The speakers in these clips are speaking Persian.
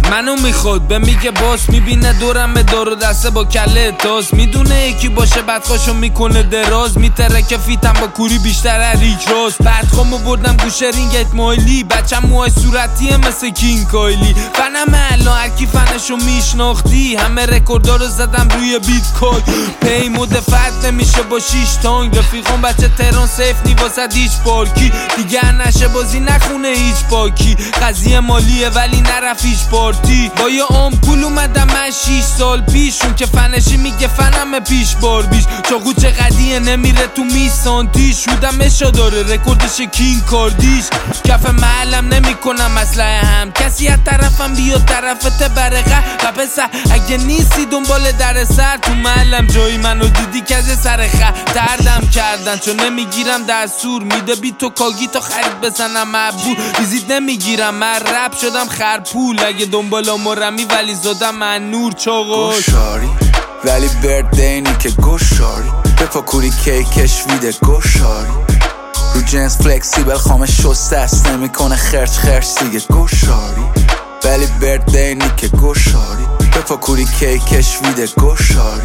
منو میخواد به میگه باس، میبینه دورم دار و دسته با کله تاس، میدونه یکی باشه بدخواشو میکنه دراز، میتره که فیتم با کوری بیشتر ریک راست. بدخوامو بردم گوشه رینگت مایلی، بچم موهای صورتیه مثل کینگ کایلی. فنم الان هرکی فنشو میشناختی، همه رکوردا رو زدم روی بیت کوین. پی مدفعت نمیشه با 6 تانگ، رفیقان بچه تهران سیف نی واسه هیچ پارکی. دیگه نشه بازی نخونه هیچ پاکی، قضیه مالیه ولی نرفت هیچ پارتی. با یه آمپول اومدم من 6 سال پیش، اون که فنشی میگه فنم پیش بار بیش. چاقو چقدیه نمیره تو میسانتیش، شودم اشا داره رکوردش کینگ کاردیش. کف محلم نمیکنم اسلحه هم، کسی از طرفم بیاد طرفت برقه. و پسر اگه نیستی دنبال در سر، تو محلم جایی منو دیدی که از سر دردم کردن، چون نمیگیرم دستور. میده بی تو کاگی تا خرید بزنم مبور، ویزیت نمیگیرم من رپ شدم خرپول. اگه دنبال مرمی ولی زدم من نور چاقاش گوشاری ولی بردینی که گوشاری، بفاکوری کیکش ویده گوشاری. رو جنس فلکسیبل خامه شسته است، نمیکنه خرچ دیگه گوشاری. ولی بردینی که گوشاری، بفاکوری کیکش ویده گوشاری.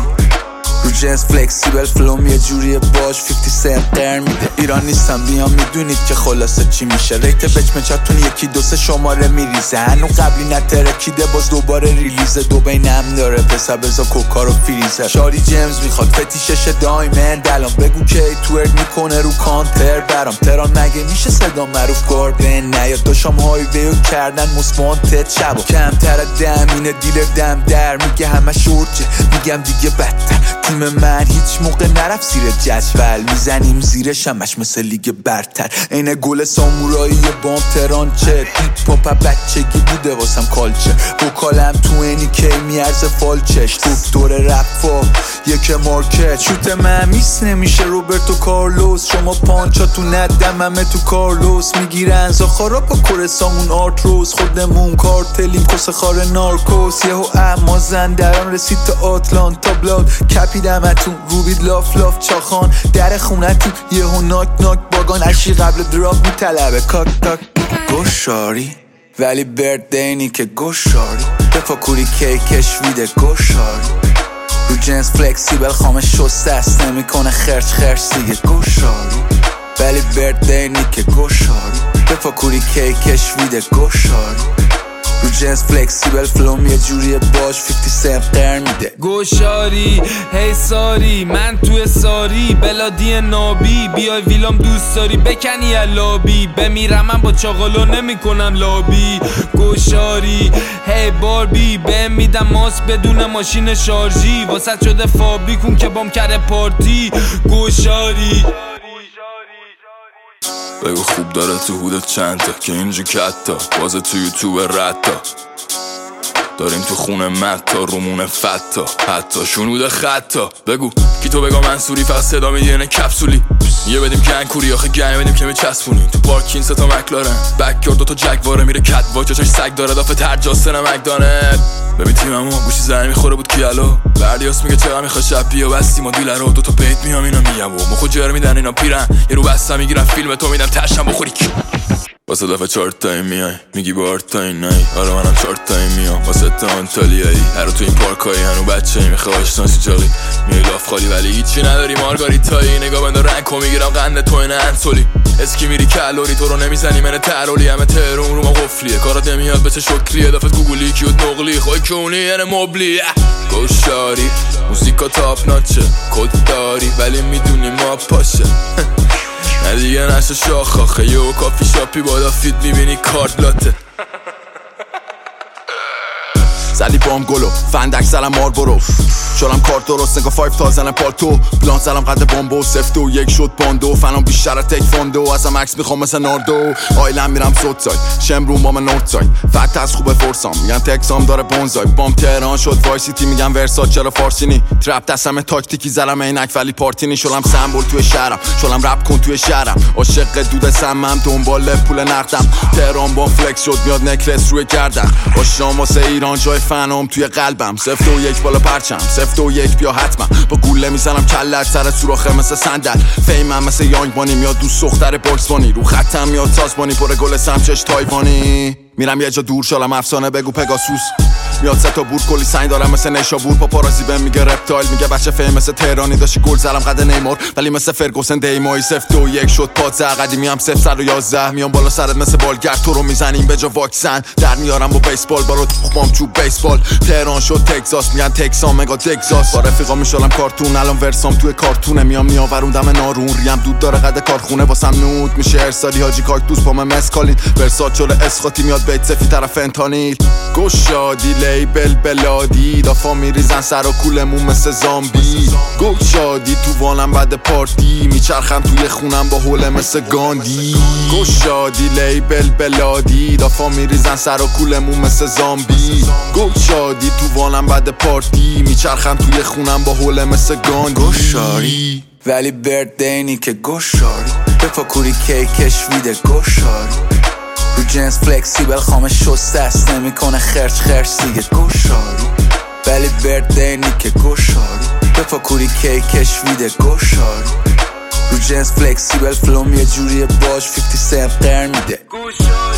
رو جنس فلکسیبل فلوم یه جوریه باش 50 سنت قرن میده. ایران نیستم بیام میدونید که خلاصه چی میشه. ریت بچمچاتون یکی دو سه شماره میریزه، هنو قبلی نترکیده باز دوباره ریلیزه. دو بینم داره پسر بزا کوکا رو فریزه. شاری جیمز میخواد فتیشش دایمند، الان بگو که توئرک میکنه رو کانتر برام. تران مگه میشه صدا معروف گاردن نیاد، داشام هایویو کردن مسپانتت شبا. کمتر دمینه دیلر دم در میگه همه شورچه، میگم دیگه بدتر. تیم من هیچ موقع نرفت زیر جدول، میزنیم زیر شمش مثل لیگ برتر. اینه گل سامورایی بام تران چه هیپ هاپ بچگی بوده واسم کالچه. وکالم تو اینی کی میارزه فالچش، دکتر رفا یک مارکت. شوت من میس نمیشه روبرتو کارلوس، شما پانچا تو ندم همه تو کارلوس. میگیرن زاخارا با کورسامون آرتروس، خودمون کارتلیم کس خار نارکوس. یهو اما زندران رسید تا آتلانتا بلاد، کپیدمتون روبید لاف چاخان. در خونتون یهو ناک باگان، اشی قبل دراپ میطلبه کاک تاک. گوشاری ولی بردینی که گوشاری، بفاکوری کیکش ویده گوشاری. رو جنس فلکسیبل خامه شسته است، نمیکنه خرچ دیگه گوشاری. ولی بردینی که گوشاری، بفاکوری کیکش ویده گوشاری. رو جنس فلکسیبل فلوم یه جوریه باش 50 سنت قرن میده. گوشاری هی ساری من توی ساری، بلادی نابی بیای ویلام دوست داری بکنی لابی. بمیرم من با چاقالو نمی کنم لابی. گوشاری هی باربی بهم میدم ماست بدون ماشین شارژی، واسه شده فابریکون که بام کرده پارتی. گوشاری بگو خوب داره تو هودت چند تا که اینجا کتا بازه تو یوتیوب رتا. داریم تو خونه متا رومونه فتا، حتی شنود خطا. بگو کی تو بگا منصوری فقط صدا میدینه کپسولی. یه بدیم گنگوری آخه گنگ بدیم که میچسبونیم. تو پارکین ستا مکلارن بکیار دوتا جگواره میره کت واچ، چاش سگ داره دافه ترجاسته نمکدانت. ببین تیممو گوشی زنی میخوره بود کیالو، بردیاس میگه چقدر میخواد شب بیا بستیم و دیلر رو دوتا پیت میام اینا میگم و مخو جر میدن اینا پیرن. یه رو بستم میگیرم فیلم تو میدم تشم بخوری کی. واسه دفعه 4 تایی میای میگی بار تایی نایی، آره منم 4 تایی میام واسه تا آنتالیایی. هرو تو این پارکایی هنو بچه ای میخواه آشناسی جاقی میای لاف خالی ولی هیچی نداری مارگاریتایی. نگاه بنده رنگو میگیرم قنده تو این انسولی، اسکی میری کالوری تو رو نمیزنی من ترولی. همه تهرون رو ما قفلیه کارات نمیاد بچه شکلیه، دفت گوگلی کیوت نقلی خواه کونی یعنی مبلی. گوشاری موسیقا تاپ ناچه کد داری ولی میدونی ما پاشه. نه دیگه نشه شاخ آخه یه کافی شاپی بالا فید میبینی کارت لاته. زلی بام گلو فندک زلم مار برو، شدم کارت درست نگاه 5 تا زنم پالتو. پلان زلم قد بامبو سفت و یک شد باندو. فنام بیشتر تک فاندو ازم عکس میخوام مثل ناردو. آیلم میرم سوت ساید شمرون با من نورت ساید، فت از خوبه فرسام میگن تکسام داره بونزای. بام تهران شد وای سیتی میگن ورسات چرا فارسینی. ترپ دستم تاکتیکی زلم عینک ولی پارتینی. شلم سمبل توی شهرم شلم رپ کن توی شهرم، عاشق دود سمم دنبال پول نقدم. تهران با فلکس شد میاد نکلس روی گردن، آشام واسه ایران جای فنام توی قلبم 0 2 1 بالا پرچم 0 2 1 بیا حتما با گوله میزنم کلت سر سوراخه مثل صندل فیمم مثل یانگ بانی میاد دوست دختر باکس بانی رو خطم میاد سازبانی پر گل سمچش تایوانی میرم یه جا دور شالم افسانه بگو پگاسوس میاد 3 تا بور کلی سنگ دارم مثل نیشابور پاپارازی بهم میگه رپتایل میگه بچه فیم مثل تهرانی داشتی گل زدم قد نیمار ولی مثل فرگوسن دیمایی 0 2 1 شد پادزه قدیمی هم 0 111 میام بالا سرت مثل بالگر تو رو میزنیم به جا واکسن در میارم با بیسبال با رو تخمام چوب بیسبال تهران شد تگزاس میگن تکسان مگا تگزاس با رفیقا میشالم کارتون الان ورسام توی کارتونه میام نیاوروندم نارون ریم دود داره قد کارخونه واسم نود میشه ارسالی حاجی کاکتوس با من مسکالین ورسات شده اسخاتی میاد بیت سفی طرف فنتانیل گوشادی لیبل بلادی دافا میریزن سر و کولمون مثل زامبی گوشادی تو وانم بعد پارتی میچرخم توی خونم با حوله مثل گاندی گوشادی لیبل بلادی دافا میریزن سر و کولمون مثل زامبی گوشادی تو وانم بعد پارتی میچرخم توی خونم با حوله مثل گاندی گوشاری ولی بردینی که گوشاری بپاکوری کیکش ویده گوشاری رو جنس فلکسیبل خامه شسته است نمیکنه خرچ دیگه گوشاری ولی بردینی که گوشاری بپاکوری کیکش ویده گوشاری رو جنس فلکسیبل فلوم یه جوریه باش 50 سنت قرن میده